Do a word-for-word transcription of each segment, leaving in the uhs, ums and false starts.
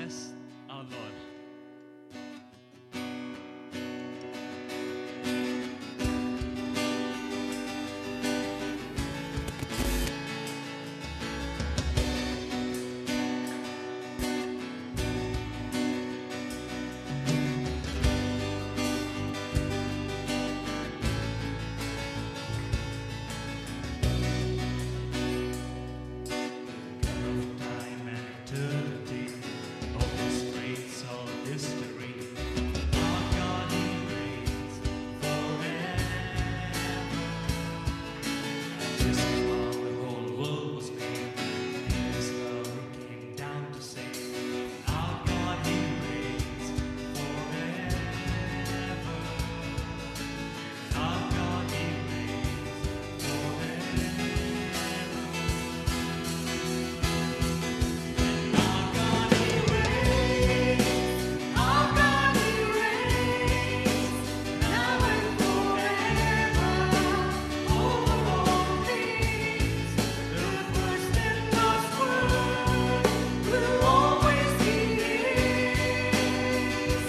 bless our Lord. Time and eternity, all the streets of history. Our God, He reigns forever. This is how the whole world was made. In His love He came down to save. Our God, He reigns forever. Our God, He reigns forever. Our God, He reigns. Our God, He reigns now and forever over all things. The first and last word will always be His.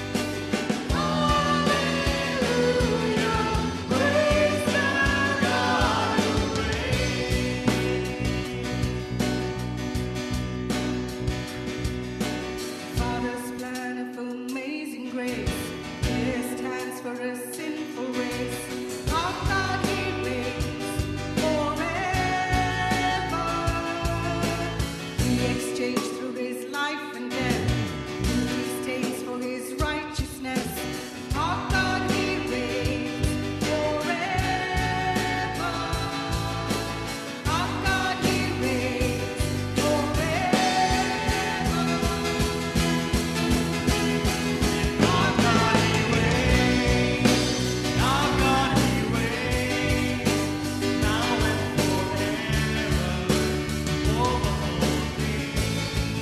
Hallelujah, praise the God who reigns. Father's plan of amazing grace, His stands for a sinful race. Our God, He reigns forever. He exchanged through His life and death, He stays for His righteousness. Our God, He reigns forever. Our God, He reigns forever. Our God, He reigns. Our God, He reigns now and forever over all things.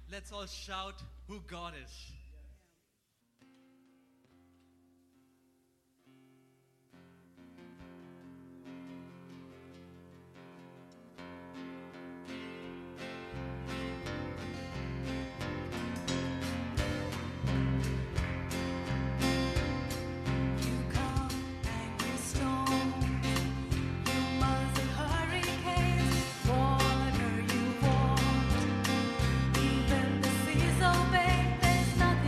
Let's all shout who God is. You come, angry storm. You muzzle hurricanes. Water you walked. Even the seas obey. There's nothing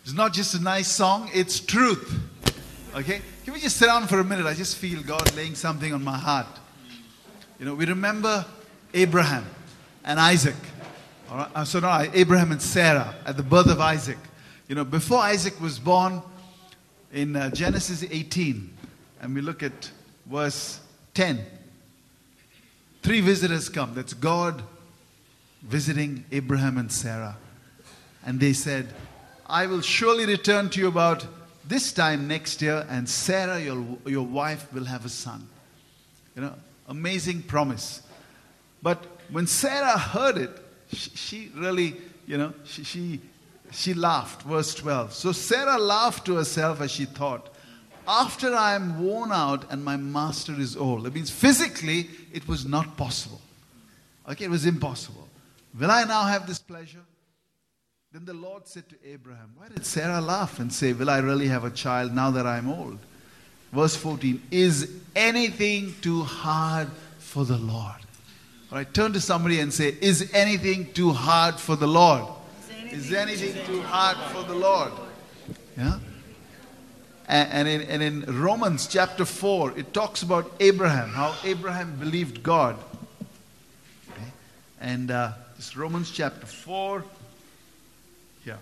It's not just a nice song, it's truth. Okay? Can we just sit down for a minute? I just feel God laying something on my heart. You know, we remember Abraham and Isaac. All right? Uh, so no, Abraham and Sarah at the birth of Isaac. You know, before Isaac was born, in uh, Genesis eighteen, and we look at verse ten, three visitors come. That's God visiting Abraham and Sarah. And they said, I will surely return to you about this time next year, and Sarah, your, your wife, will have a son. You know, amazing promise. But when Sarah heard it, she, she really, you know, she, she, she laughed. Verse twelve. So Sarah laughed to herself as she thought, after I am worn out and my master is old. That means physically it was not possible. Okay, it was impossible. Will I now have this pleasure? Then the Lord said to Abraham, why did Sarah laugh and say, will I really have a child now that I am old? Verse fourteen, is anything too hard for the Lord? All right, turn to somebody and say, is anything too hard for the Lord? Is anything too hard for the Lord? Yeah. And, and, in, and in Romans chapter four, it talks about Abraham, how Abraham believed God. Okay. And uh, this Romans chapter four, yeah,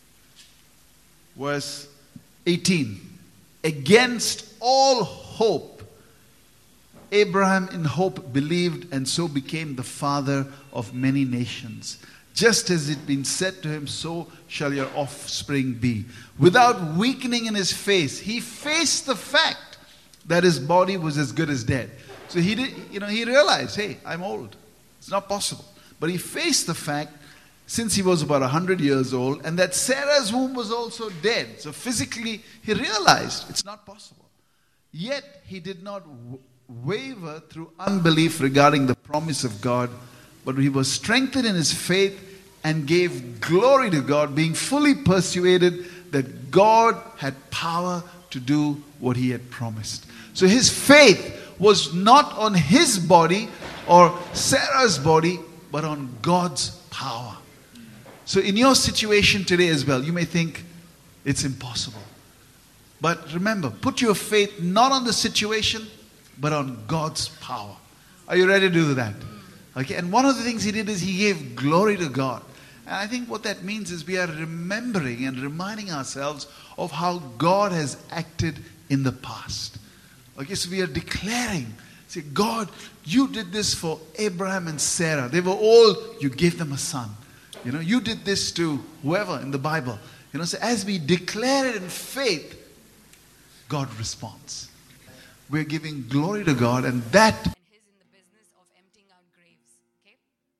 verse eighteen. Against all hope, Abraham in hope believed and so became the father of many nations. Just as it been said to him, so shall your offspring be. Without weakening in his face, he faced the fact that his body was as good as dead. So he did, you know, he realized, hey, I'm old. It's not possible. But he faced the fact, since he was about one hundred years old, and that Sarah's womb was also dead. So physically, he realized it's not possible. Yet, he did not w- waver through unbelief regarding the promise of God, but he was strengthened in his faith and gave glory to God, being fully persuaded that God had power to do what he had promised. So his faith was not on his body or Sarah's body, but on God's power. So in your situation today as well, you may think it's impossible. But remember, put your faith not on the situation, but on God's power. Are you ready to do that? Okay, and one of the things he did is he gave glory to God. And I think what that means is we are remembering and reminding ourselves of how God has acted in the past. Okay, so we are declaring, say, God, you did this for Abraham and Sarah. They were old, you gave them a son. You know, you did this to whoever in the Bible. You know, so as we declare it in faith, God responds. We're giving glory to God, and that and he's in the business of emptying out graves. Okay?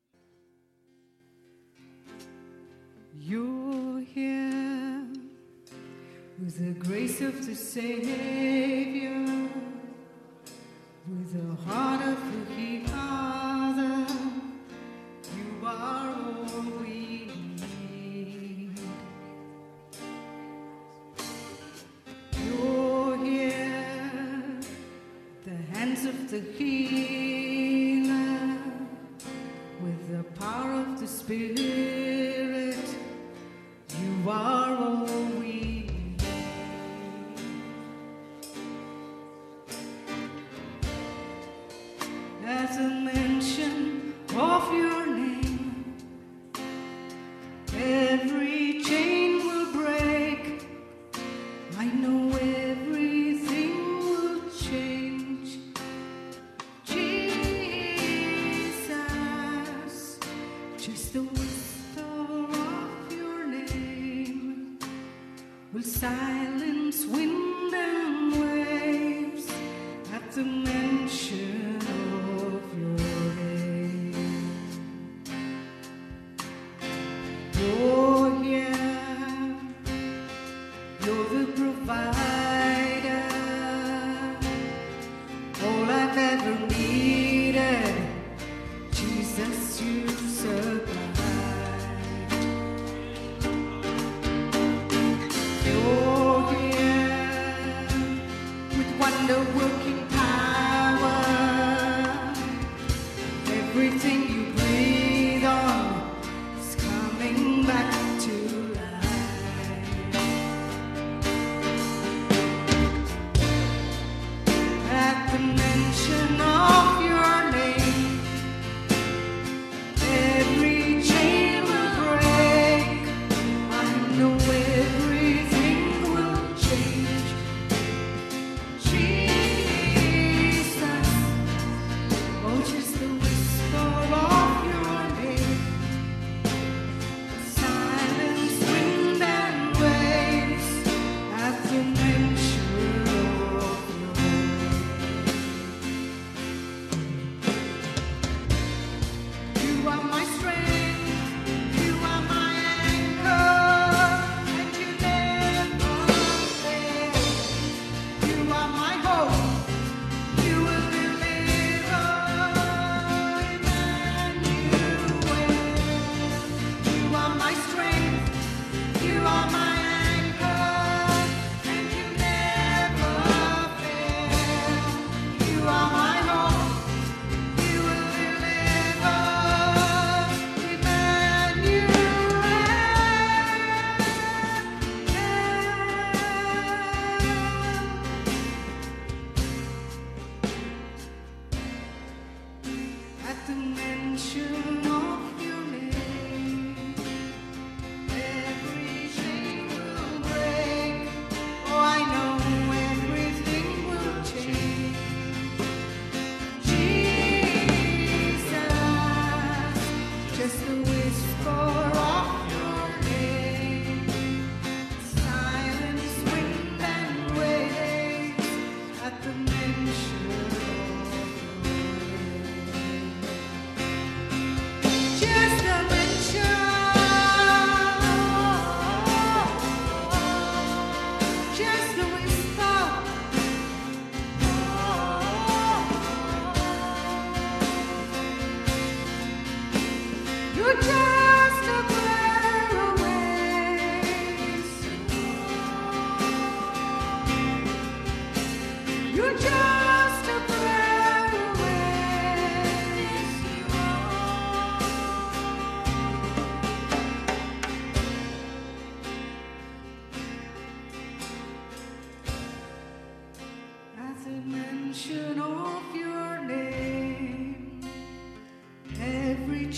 You're here with the grace of the Savior, with the heart of the Father. You are all we need. You're here, the hands of the healer, with the power of the Spirit. You are all we need. At the mention of your name, every chain will break. I know everything will change. Jesus, just the whisper of your name will silence wind and waves at the mention of your name. You're here, you're the provider, all I've ever needed, Jesus, you supply. You're here,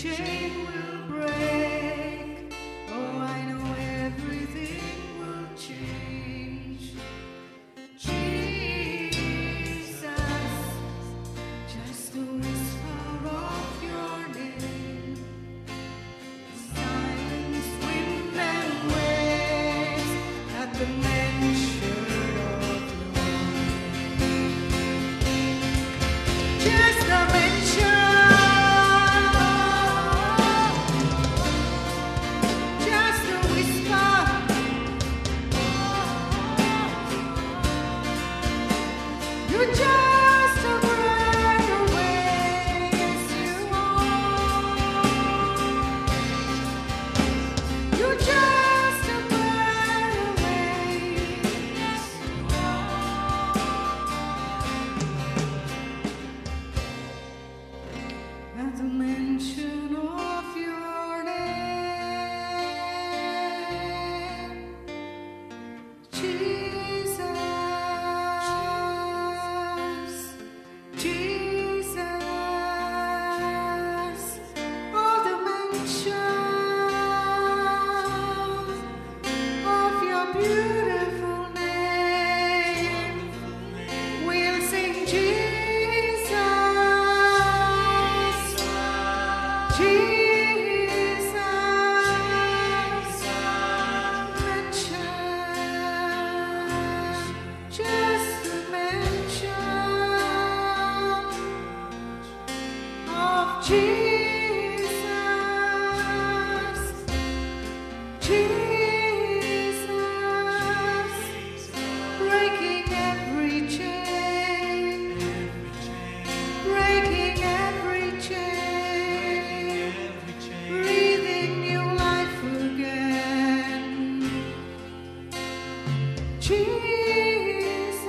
chain will break. Oh, I know everything will change. Jesus, just a whisper of your name. Silence, wind and waves at the mention of your name. Just a mention. Just a whisper. You're just a breath away, yes you are. You're just a breath away, yes you are. At the mention of your name, Jesus, Jesus, oh, the mention of your beautiful name, we'll sing Jesus, Jesus, mention, just the mention of Jesus, Jesus, breaking every chain, breaking every chain, breathing new life again. Jesus,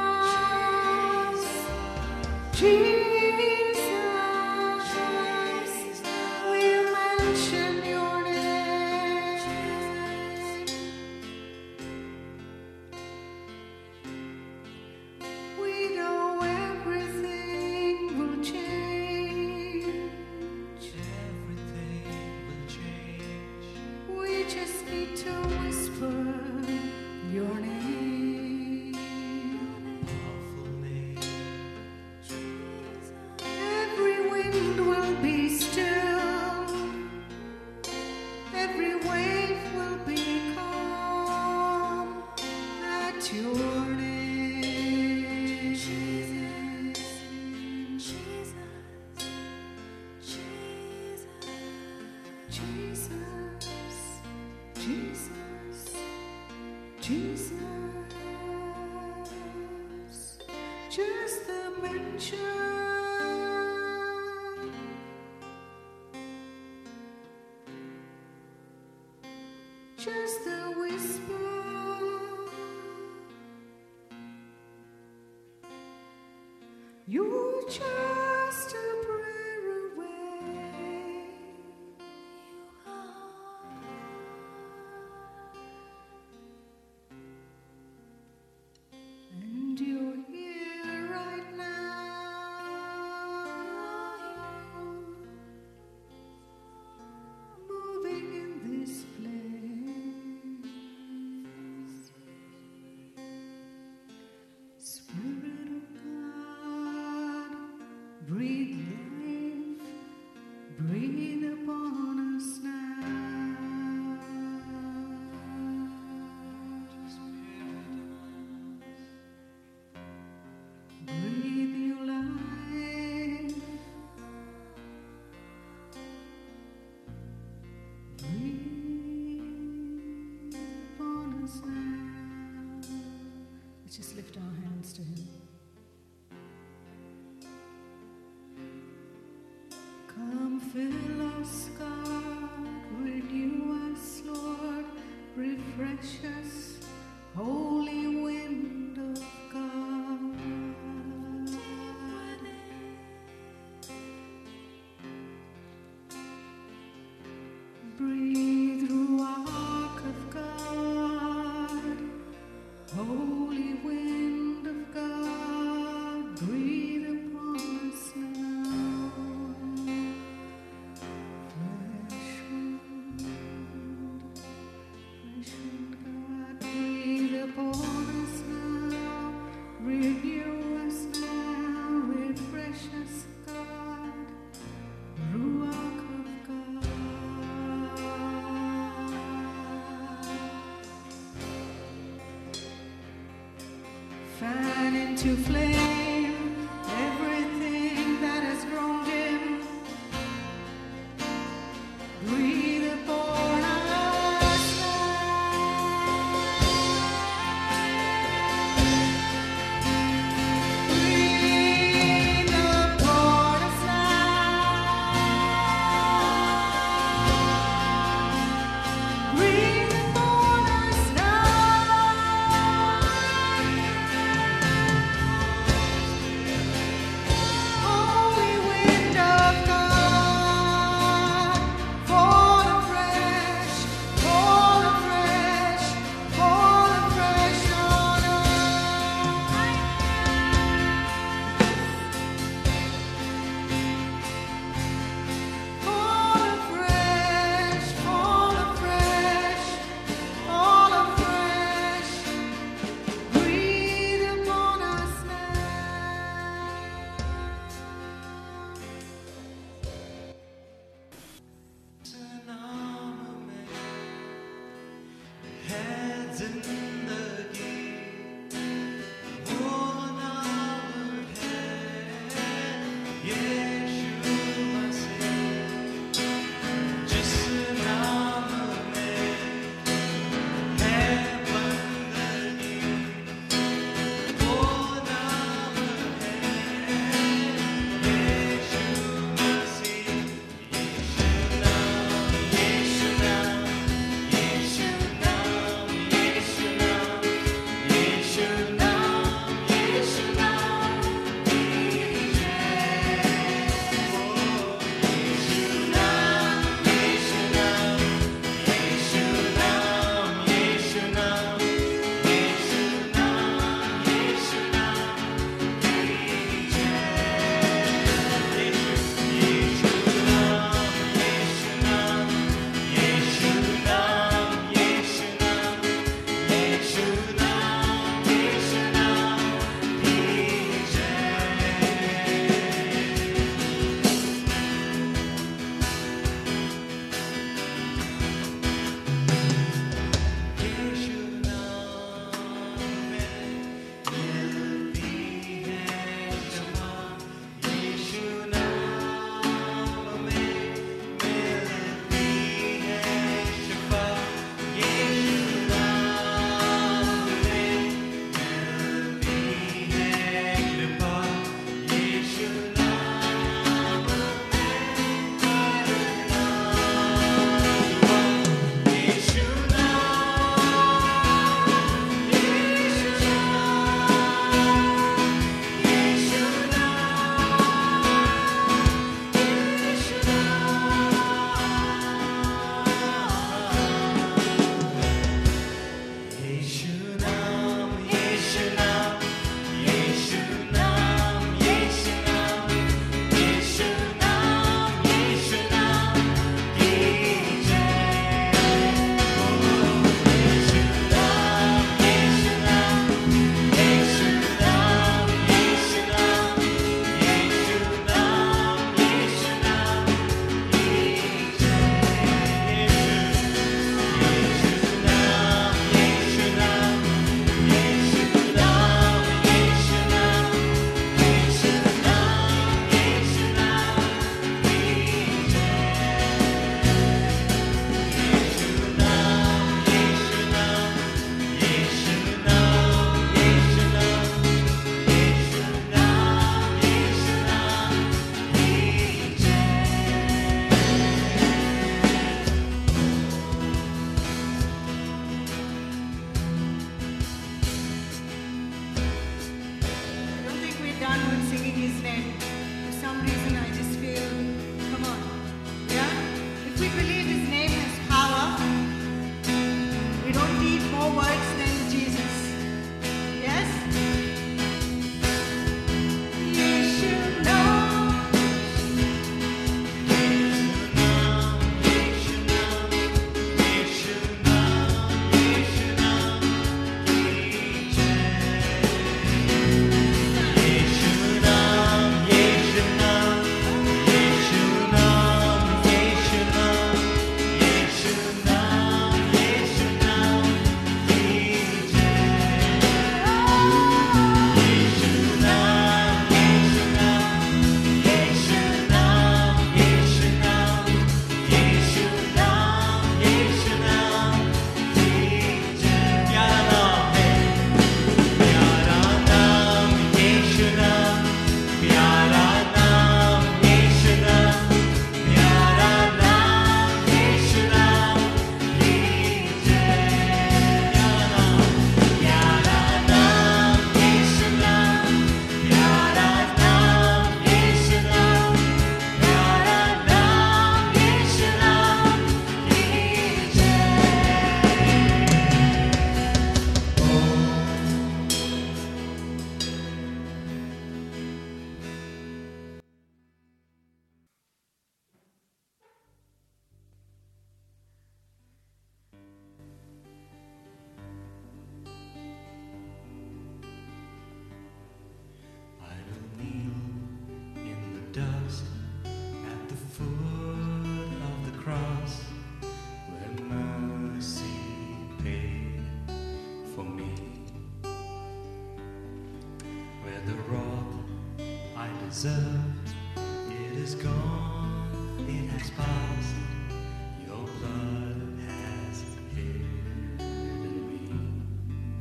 Jesus, we'll mention your name. We know everything will change. Everything will change. We just need to whisper your name. Powerful name. Every wind will be still. Every wave will be calm at your name. Jesus, Jesus, Jesus, Jesus, just the mention, just the whisper, you're just a prayer away. You are. And you're here right now, moving in this place. Spirit of God, breathe life, breathe upon us now. Breathe your life, breathe upon us now. Let's just lift our hands to Him. Come fill us, God, renew us, Lord, refresh us, holy wind of God. Breathe through ark of God, holy wind of God, breathe upon us now. Fan into flame everything that has grown dim. Breathe upon us now. Breathe upon us now. Breathe upon us now. Holy wind of God, fall afresh, fall afresh, fall afresh on us. Fall afresh, fall afresh, fall afresh. Breathe upon us now. Heads in the gate, on our head, Yeshua said, just an arm heaven the gate, on our head, Yeshua said, Yeshua, Yeshua. I don't think we're done with singing His name. For some reason, I just feel, come on, yeah? If we believe His name has power, we don't need more words than Jesus. Yes? Yeshua. Yeshua, Yeshua, the wrath I deserved, it is gone, it has passed. Your blood has hidden me.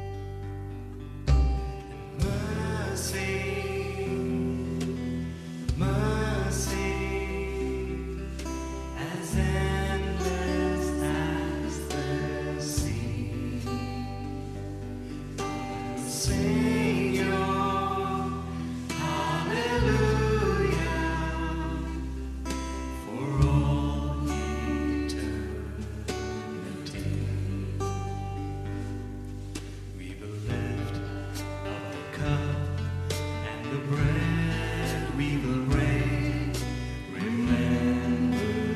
And mercy, mercy, as endless as the sea. Sing your hallelujah for all eternity. We will lift up the cup and the bread. We will reign, remembering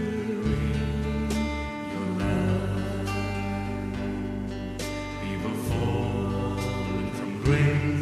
your love. We will fall from grace.